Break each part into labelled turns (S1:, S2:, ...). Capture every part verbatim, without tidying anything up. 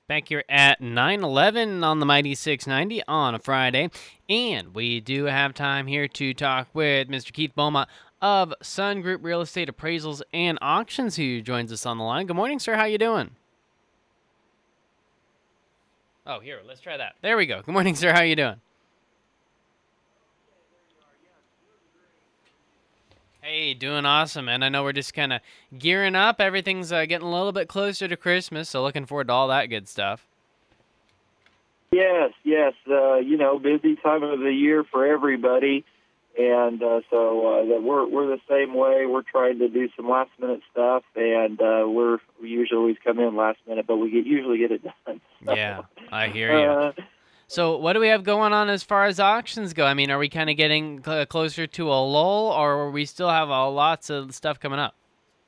S1: Back here at nine eleven on the Mighty six ninety on a Friday. And we do have time here to talk with Mister Keith Beaumont of Sun Group Real Estate Appraisals and Auctions, who joins us on the line. Good morning, sir. How you doing? Oh, here, let's try that. There we go. Good morning, sir. How you doing? Hey, doing awesome, man. I know we're just kind of gearing up. Everything's uh, getting a little bit closer to Christmas, so looking forward to all that good stuff.
S2: Yes, yes. Uh, you know, busy time of the year for everybody, and uh, so uh, that we're we're the same way. We're trying to do some last minute stuff, and uh, we're we usually always come in last minute, but we get usually get it done. So,
S1: Yeah, I hear you.
S2: Uh,
S1: So what do we have going on as far as auctions go? I mean, are we kind of getting cl- closer to a lull, or we still have uh, lots of stuff coming up?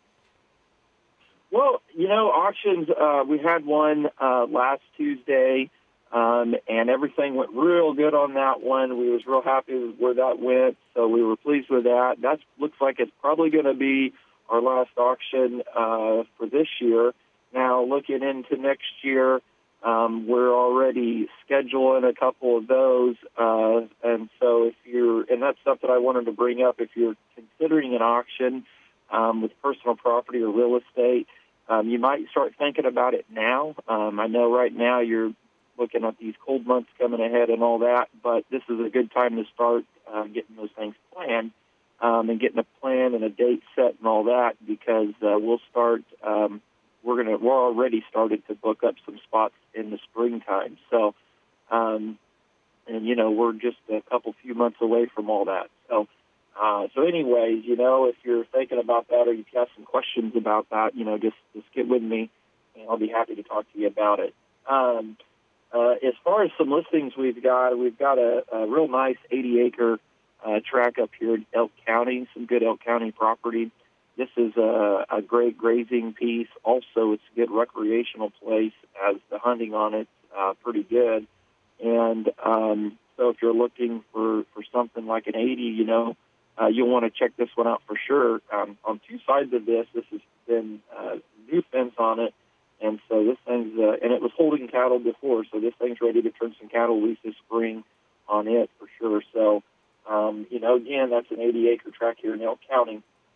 S2: well, you know, auctions. Uh, we had one uh, last Tuesday. Um, and everything went real good on that one. We was real happy with where that went, so we were pleased with that. That looks like it's probably going to be our last auction uh, for this year. Now, looking into next year, um, we're already scheduling a couple of those, uh, and so if you're, and that's something I wanted to bring up, if you're considering an auction um, with personal property or real estate, um, you might start thinking about it now. Um, I know right now you're looking at these cold months coming ahead and all that, but this is a good time to start uh, getting those things planned um, and getting a plan and a date set and all that, because uh, we'll start. Um, we're gonna. We're already started to book up some spots in the springtime. So, um, and you know, we're just a couple few months away from all that. So, uh, so anyways, you know, if you're thinking about that or you've got some questions about that, you know, just just get with me, and I'll be happy to talk to you about it. Um, Uh, as far as some listings we've got, we've got a, a real nice eighty-acre uh, tract up here in Elk County, some good Elk County property. This is a, a great grazing piece. Also, it's a good recreational place, as the hunting on it's uh, pretty good. And um, so if you're looking for, for something like an eighty, you know, uh, you'll want to check this one out for sure. Um, on two sides of this, this has been uh, new fence on it. And so this thing's, uh, and it was holding cattle before, so this thing's ready to turn some cattle loose this spring on it for sure. So, um, you know, again, that's an eighty-acre tract here in Elk County.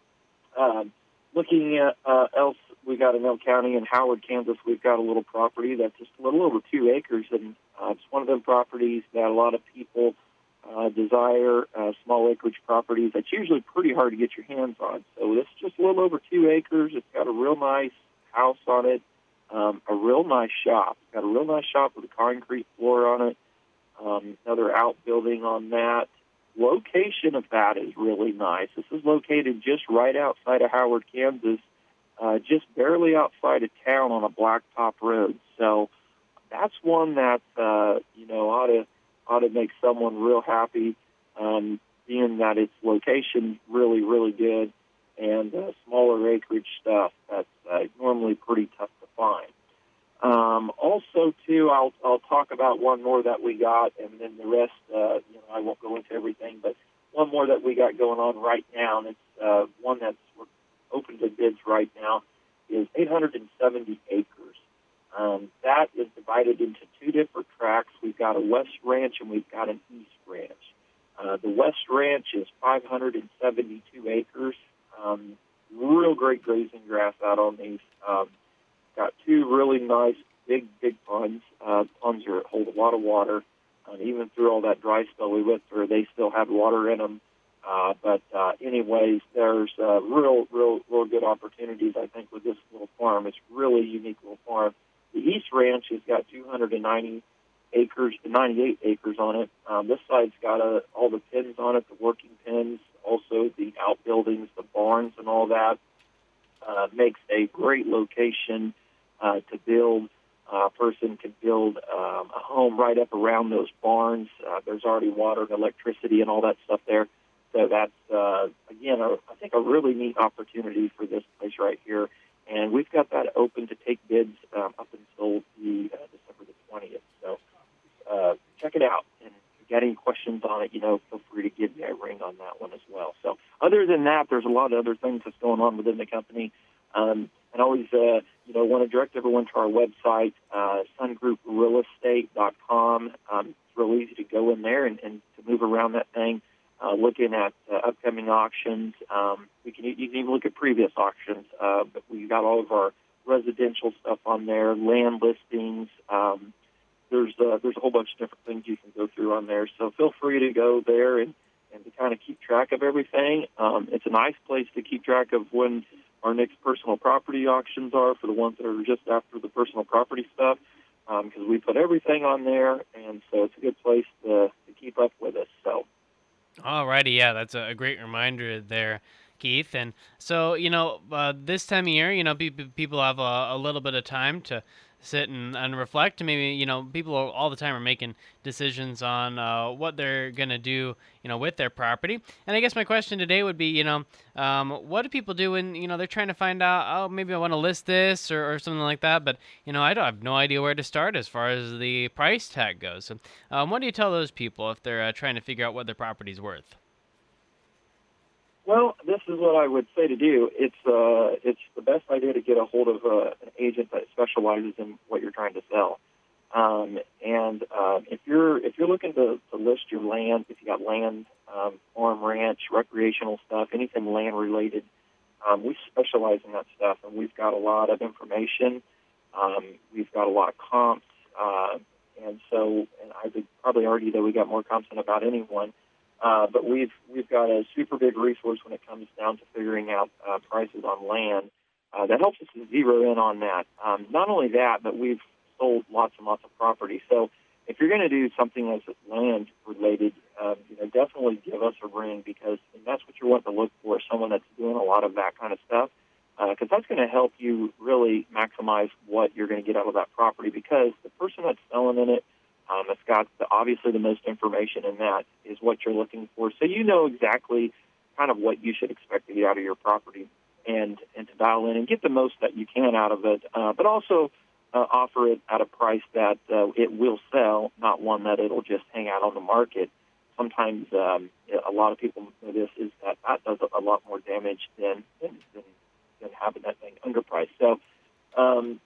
S2: Um, looking at uh, else, we got in Elk County in Howard, Kansas, we've got a little property that's just a little over two acres, and uh, it's one of them properties that a lot of people uh, desire, uh, small acreage properties. That's usually pretty hard to get your hands on. So this is just a little over two acres. It's got a real nice house on it. Um, a real nice shop. It's got a real nice shop with a concrete floor on it. Um, another outbuilding on that. Location of that is really nice. This is located just right outside of Howard, Kansas, uh, just barely outside of town on a blacktop road. So that's one that uh, you know ought to ought to make someone real happy, um, being that its location really really good and uh, smaller acreage stuff that's uh, normally pretty tough to find. Um, also, too, I'll I'll talk about one more that we got, and then the rest, uh, you know, I won't go into everything, but one more that we got going on right now, and it's uh, one that's open to bids right now, is eight hundred seventy acres. Um, that is divided into two different tracts. We've got a west ranch and we've got an east ranch. Uh, the west ranch is five hundred seventy-two acres. Um, real great grazing grass out on these. Um, got two really nice big, big ponds. Uh, ponds are, hold a lot of water. Uh, even through all that dry spell we went through, they still had water in them. Uh, but uh, anyways, there's uh, real, real, real good opportunities, I think, with this little farm. It's really a unique little farm. The East Ranch has got two hundred ninety acres, ninety-eight acres on it. Um, this side's got uh, all the pens on it, the working pens, also the outbuildings, the barns, and all that. Uh, makes a great location uh, to build. A person can build um, a home right up around those barns. Uh, there's already water and electricity and all that stuff there. So that's, uh, again, a, I think a really neat opportunity for this place right here. And we've got that open to take bids um, up until the uh, December the twentieth. So uh, check it out. And if you got any questions on it, you know, feel free to give me a ring on that one as well. So other than that, there's a lot of other things that's going on within the company. Um, and always, uh, you know, want to direct everyone to our website, uh, sun group real estate dot com. Um, it's real easy to go in there and, and to move around that thing, uh, looking at uh, upcoming auctions. Um, we can, you can even look at previous auctions, uh, but we've got all of our residential stuff on there, land listings. Um, there's uh, there's a whole bunch of different things you can go through on there. So feel free to go there and, and to kind of keep track of everything. Um, it's a nice place to keep track of when our next personal property auctions are for the ones that are just after the personal property stuff, because um, we put everything on there, and so it's a good place to, to keep up with us. So,
S1: alrighty, yeah, that's a great reminder there, Keith. And so, you know, uh, this time of year, you know, pe- pe- people have a, a little bit of time to sit and, and reflect. Maybe, you know, people are, all the time are making decisions on uh, what they're going to do, you know, with their property. And I guess my question today would be, you know, um, what do people do when, you know, they're trying to find out, oh, maybe I want to list this or, or something like that, but, you know, I don't I have no idea where to start as far as the price tag goes. So, um, what do you tell those people if they're uh, trying to figure out what their property's worth?
S2: well, this is what I would say to do. It's uh, it's the best idea to get a hold of uh, an agent that specializes in what you're trying to sell. Um, and uh, if you're if you're looking to, to list your land, if you got land, um, farm, ranch, recreational stuff, anything land related, um, we specialize in that stuff, and we've got a lot of information. Um, we've got a lot of comps, uh, and so and I would probably argue that we got more comps than about anyone. Uh, but we've we've got a super big resource when it comes down to figuring out uh, prices on land. Uh, that helps us to zero in on that. Um, not only that, but we've sold lots and lots of property. So if you're going to do something that's land related, uh, you know, definitely give us a ring, because that's what you want to look for, someone that's doing a lot of that kind of stuff, because uh, that's going to help you really maximize what you're going to get out of that property, because the person that's selling in it, um, it's got the, obviously the most information in that is what you're looking for. So you know exactly kind of what you should expect to get out of your property, and, and to dial in and get the most that you can out of it, uh, but also uh, offer it at a price that uh, it will sell, not one that it'll just hang out on the market. Sometimes um, a lot of people know this is that that does a lot more damage than than, than, than having that thing underpriced. So, um,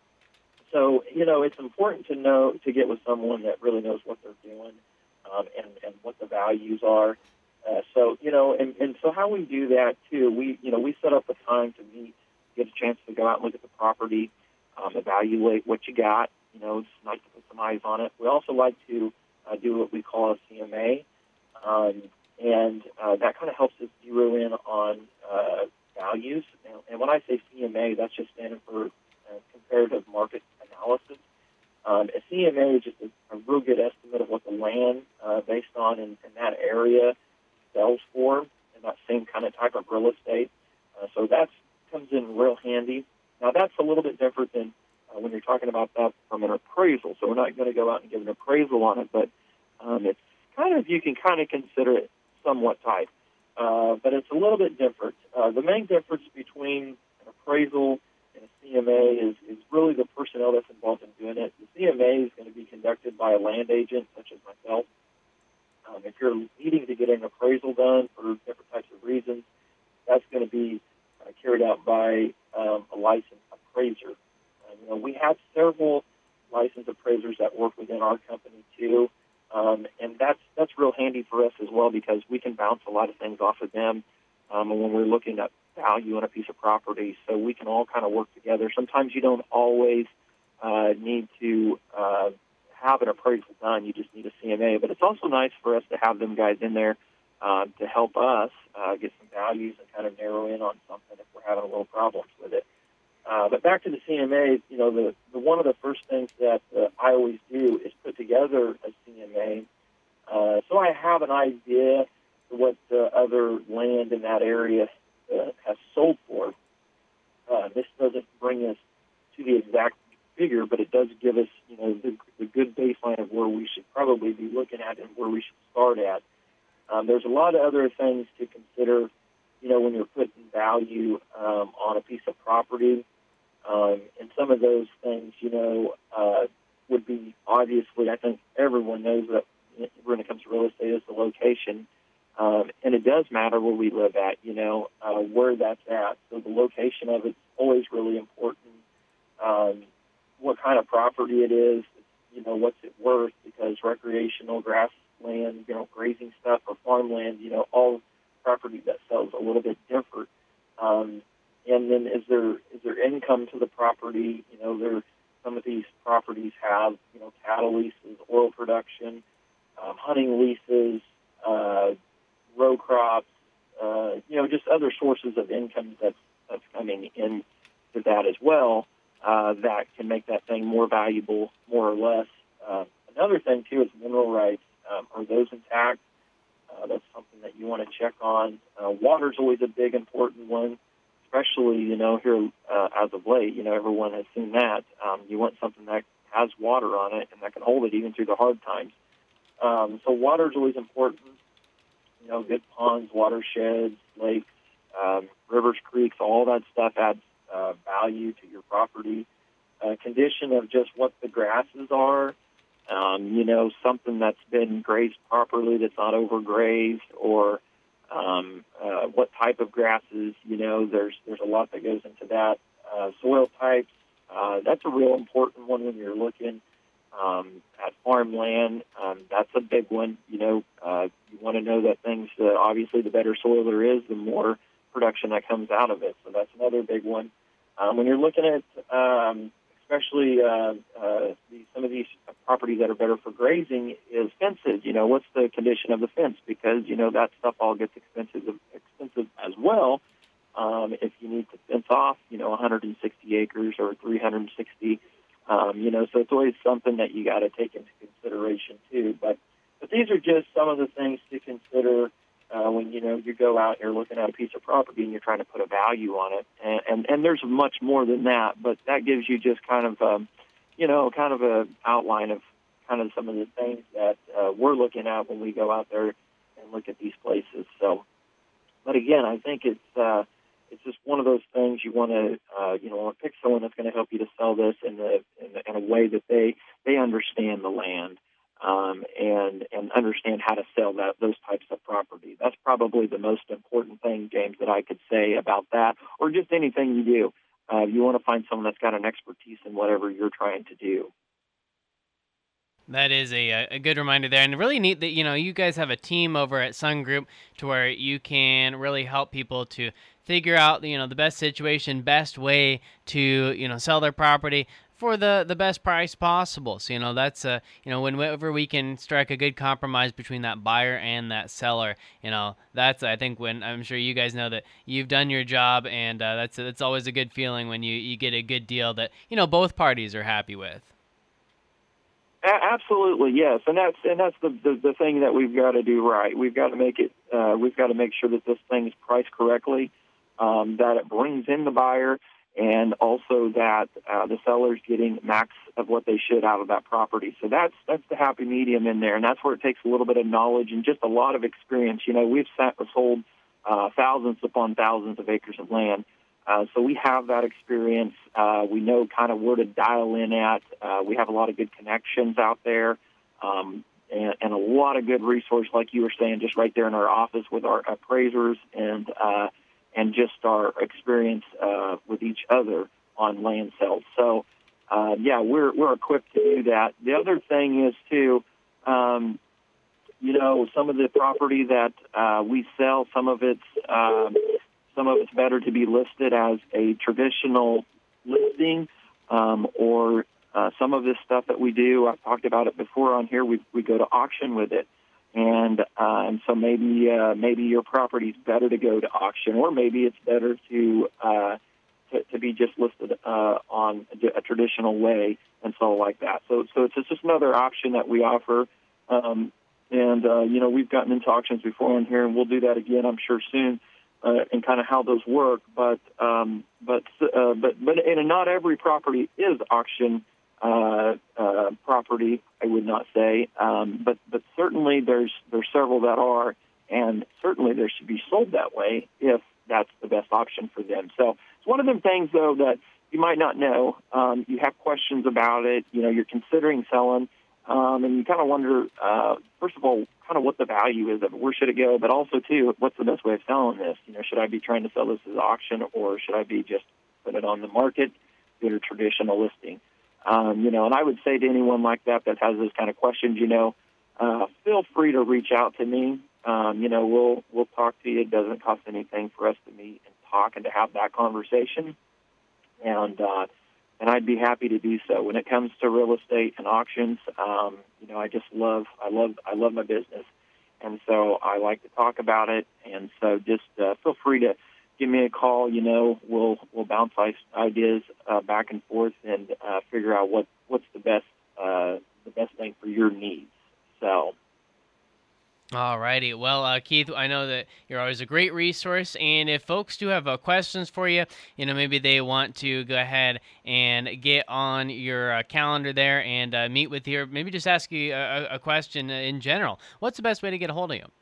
S2: so you know, it's important to know to get with someone that really knows what they're doing, um, and and what the values are. Uh, so you know, and, and so how we do that too, we you know we set up a time to meet, get a chance to go out and look at the property, um, evaluate what you got. You know, it's nice to put some eyes on it. We also like to uh, do what we call a C M A, um, and uh, that kind of helps us zero in on uh, values. And, and when I say C M A, that's just standing for uh, comparative market analysis. Um, a C M A is just a, a real good estimate of what the land uh, based on in, in that area sells for, and that same kind of type of real estate. Uh, so that comes in real handy. Now, that's a little bit different than uh, when you're talking about that from an appraisal. So we're not going to go out and give an appraisal on it, but um, it's kind of, you can kind of consider it somewhat tight. Uh, but it's a little bit different. Uh, the main difference between an appraisal and a C M A is, is really the personnel that's involved in doing it. The C M A is going to be conducted by a land agent, such as myself. Um, if you're needing to get an appraisal done for different types of reasons, that's going to be uh, carried out by um, a licensed appraiser. Uh, you know, we have several licensed appraisers that work within our company too, um, and that's that's real handy for us as well, because we can bounce a lot of things off of them um, when we're looking at value on a piece of property. So we can all kind of work together. Sometimes you don't always uh, need to uh, have an appraisal done. You just need a C M A. But it's also nice for us to have them guys in there uh, to help us uh, get some values and kind of narrow in on something if we're having a little problems with it. Uh, but back to the C M A, you know, the, the one of the first things that uh, I always do is put together a C M A. Uh, so I have an idea of what uh, other land in that area uh, has sold for. Uh, this doesn't bring us to the exact figure, but it does give us, you know, the, the good baseline of where we should probably be looking at and where we should start at. Um, there's a lot of other things to consider, you know, when you're putting value um, on a piece of property. Um, and some of those things, you know, uh, would be obviously, I think everyone knows that when it comes to real estate, is the location. Um, and it does matter where we live at, you know, uh, where that's at. So the location of it's always really important. um, what kind of property it is, you know, what's it worth, because recreational grassland, you know, grazing stuff or farmland, you know, all property that sells a little bit different. Um, and then is there is there income to the property? You know, there some of these properties have, you know, cattle leases, oil production, um, hunting leases, uh, row crops, uh, you know, just other sources of income that's, that's coming into that as well, uh, that can make that thing more valuable, more or less. Uh, another thing, too, is mineral rights. Um, are those intact? Uh, that's something that you want to check on. Uh, water's always a big, important one, especially, you know, here uh, as of late. You know, everyone has seen that. Um, you want something that has water on it and that can hold it even through the hard times. Um, so water's always important. You know, good ponds, watersheds, lakes, um, rivers, creeks, all that stuff adds uh, value to your property. Uh, condition of just what the grasses are, um, you know, something that's been grazed properly that's not overgrazed, or um, uh, what type of grasses, you know, there's there's a lot that goes into that. Uh, soil types, uh, that's a real important one when you're looking um, at farmland. Um, that's a big one. You know, uh, you want to know that things, uh, obviously the better soil there is, the more production that comes out of it. So that's another big one. Um, when you're looking at, um, especially uh, uh, the, some of these properties that are better for grazing, is fences. You know, what's the condition of the fence? Because, you know, that stuff all gets expensive, expensive as well. Um, if you need to fence off, you know, one hundred sixty acres or three hundred sixty, um, you know, so it's always something that you got to take into consideration too. But, but these are just some of the things to consider Uh, when, you know, you go out and you're looking at a piece of property and you're trying to put a value on it. And, and, and there's much more than that, but that gives you just kind of, um, you know, kind of a outline of kind of some of the things that uh, we're looking at when we go out there and look at these places. So, but again, I think it's uh, it's just one of those things you want to, uh, you know, want to pick someone that's going to help you to sell this in, the, in, the, in a way that they, they understand the land. Um, and and understand how to sell that those types of property. That's probably the most important thing, James, that I could say about that, or just anything you do. Uh, you want to find someone that's got an expertise in whatever you're trying to do.
S1: That is a, a good reminder there, and really neat that, you know, you guys have a team over at Sun Group to where you can really help people to figure out, you know, the best situation, best way to, you know, sell their property for the, the best price possible. So, you know, that's, uh, you know, whenever we can strike a good compromise between that buyer and that seller, you know, that's, I think, when I'm sure you guys know that you've done your job, and uh, that's, that's always a good feeling when you, you get a good deal that, you know, both parties are happy with.
S2: A- absolutely, yes, and that's and that's the, the the thing that we've got to do right. We've got to make it. Uh, we've got to make sure that this thing is priced correctly, um, that it brings in the buyer, and also that uh, the seller's getting max of what they should out of that property. So that's that's the happy medium in there, and that's where it takes a little bit of knowledge and just a lot of experience. You know, we've sat, sold uh, thousands upon thousands of acres of land. Uh, so we have that experience. Uh, we know kind of where to dial in at. Uh, we have a lot of good connections out there, um, and, and a lot of good resource, like you were saying, just right there in our office with our appraisers and uh, and just our experience uh, with each other on land sales. So, uh, yeah, we're we're equipped to do that. The other thing is too, um, you know, some of the property that uh, we sell, some of it's um, Some of it's better to be listed as a traditional listing, um, or uh, some of this stuff that we do, I've talked about it before on here, we we go to auction with it. And, uh, and so maybe uh, maybe your property's better to go to auction, or maybe it's better to uh, to, to be just listed uh, on a, a traditional way and so like that. So so it's just another option that we offer. Um, and, uh, you know, we've gotten into auctions before on here, and we'll do that again, I'm sure, soon. Uh, and kind of how those work, but um, but uh, but but and not every property is auction uh, uh, property. I would not say, um, but but certainly there's there's several that are, and certainly they should be sold that way if that's the best option for them. So it's one of them things though that you might not know. Um, you have questions about it. You know, you're considering selling, um, and you kind of wonder, uh, first of all, kind of what the value is of it, where should it go, but also, too, what's the best way of selling this? You know, should I be trying to sell this as auction, or should I be just put it on the market? good or traditional listing. Um, you know, and I would say to anyone like that that has those kind of questions, you know, uh, feel free to reach out to me. Um, you know, we'll we'll talk to you. It doesn't cost anything for us to meet and talk and to have that conversation. And uh, and I'd be happy to do so. When it comes to real estate and auctions, um, you know, I just love I love I love my business, and so I like to talk about it. And so just uh, feel free to give me a call. You know, we'll we'll bounce ideas uh, back and forth and uh, figure out what, what's the best uh, the best thing for your needs. So.
S1: All righty. Well, uh, Keith, I know that you're always a great resource, and if folks do have uh, questions for you, you know, maybe they want to go ahead and get on your uh, calendar there and uh, meet with you, or maybe just ask you a, a question in general. What's the best way to get a hold of you?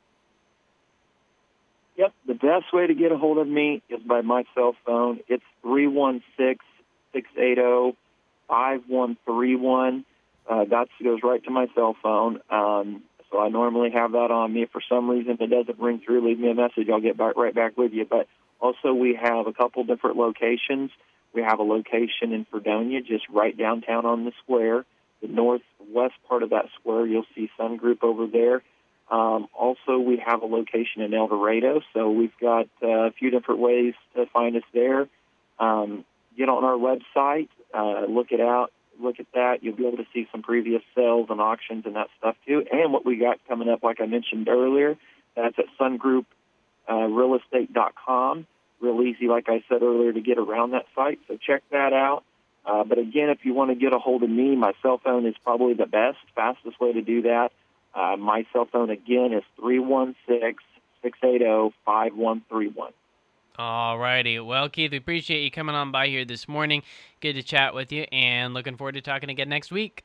S2: Yep, the best way to get a hold of me is by my cell phone. It's three one six, six eight zero, five one three one. Uh, that goes right to my cell phone. Um, so I normally have that on me. If for some reason it doesn't ring through, leave me a message. I'll get back, right back with you. But also we have a couple different locations. We have a location in Fredonia, just right downtown on the square. The northwest part of that square, you'll see Sun Group over there. Um, also, we have a location in El Dorado, so we've got uh, a few different ways to find us there. Um, get on our website, uh, look it out, look at that. You'll be able to see some previous sales and auctions and that stuff too. And what we got coming up, like I mentioned earlier, that's at sun group real estate dot com. Real easy, like I said earlier, to get around that site. So check that out. Uh, but again, if you want to get a hold of me, my cell phone is probably the best, fastest way to do that. Uh, my cell phone, again, is three one six, six eight zero, five one three one.
S1: All righty. Well, Keith, we appreciate you coming on by here this morning. Good to chat with you, and looking forward to talking again next week.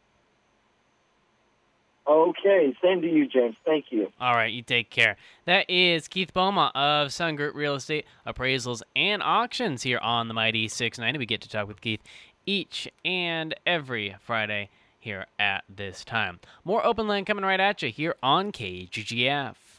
S2: Okay. Same to you, James. Thank you.
S1: All right. You take care. That is Keith Beaumont of Sun Group Real Estate Appraisals and Auctions here on the Mighty six ninety. We get to talk with Keith each and every Friday here at this time. More Open Line coming right at you here on K G G F.